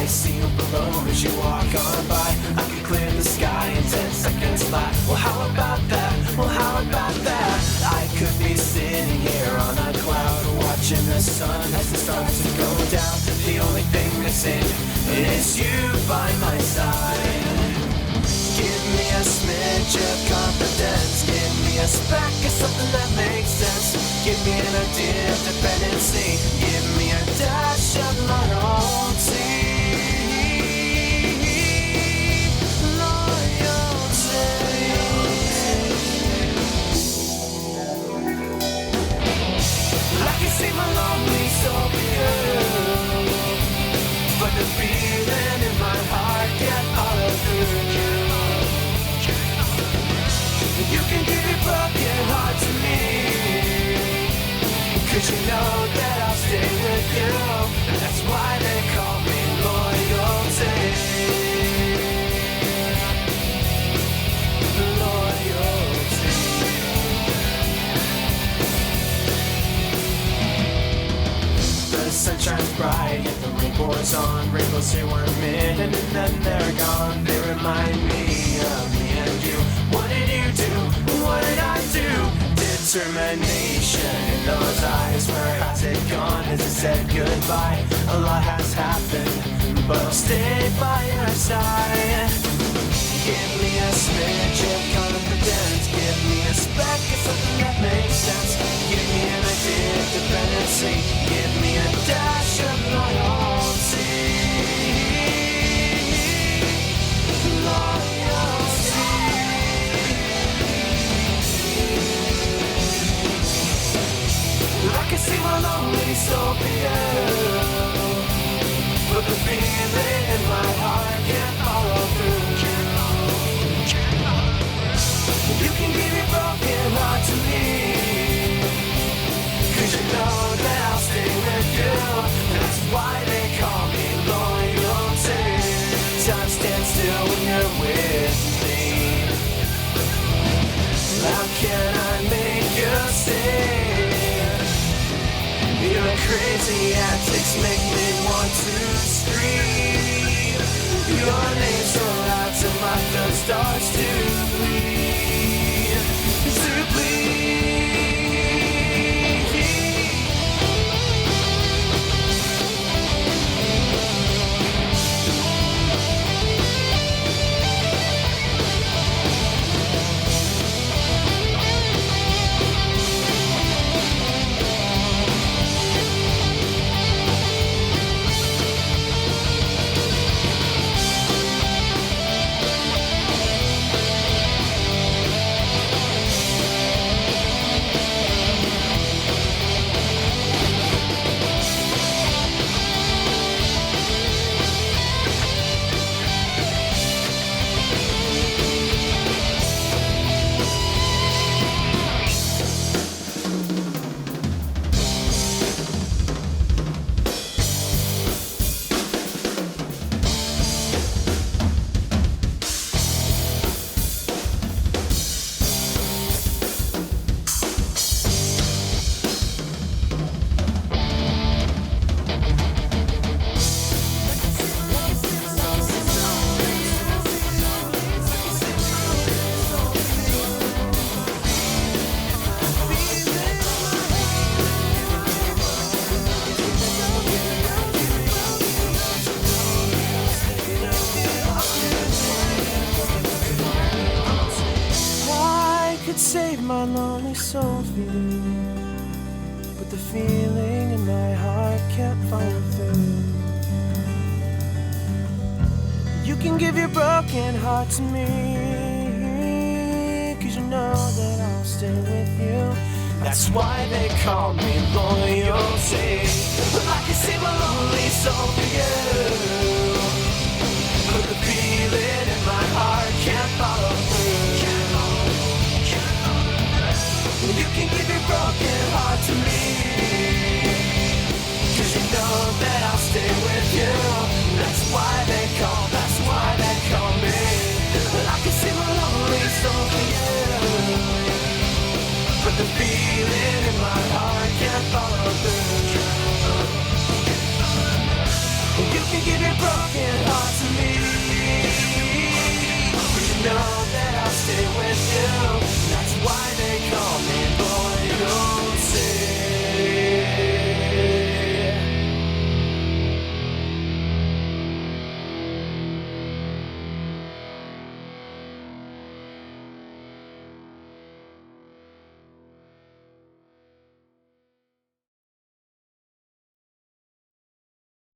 I see you below as you walk on by. I could clear the sky in 10 seconds flat. Well, how about that? Well, how about that? I could be sitting here on a cloud, watching the sun as it starts to go down. The only thing missing is you by my side. Give me a smidge of confidence. Give me a speck of something that makes sense. Give me an idea of dependency. Give me a dash of loyalty. I can see my lonely soul through, but the feeling in my heart can't follow through. You can give your broken heart to me, 'cause you know that I'll stay with you. That's why they call me loyalty. Loyalty. The sun shines bright, yet the rain pours on. Rainbows say we're mid and then they're gone. They remind me of me and you. What did you do? What did I do? Determination in those eyes. Where has it gone? Has it said goodbye? A lot has happened, but I'll stay by your side. Give me a smidge of confidence. Give me a speck of something that makes sense. Give me an idea of dependency. Give me a dash of loyalty. I can see my lonely soul below, but the feeling in my heart can't follow through. You can give your broken heart to me, 'cause you know that I'll stay with you. That's why they call me loyalty. Time stands still when you're with me. How can I make you stay? Your crazy antics make me want to scream. Your name's so loud till my throat starts to bleed. To bleed. Save my lonely soul for you, but the feeling in my heart can't follow through. You can give your broken heart to me, 'cause you know that I'll stay with you. That's why they call me loyalty. I can see my lonely soul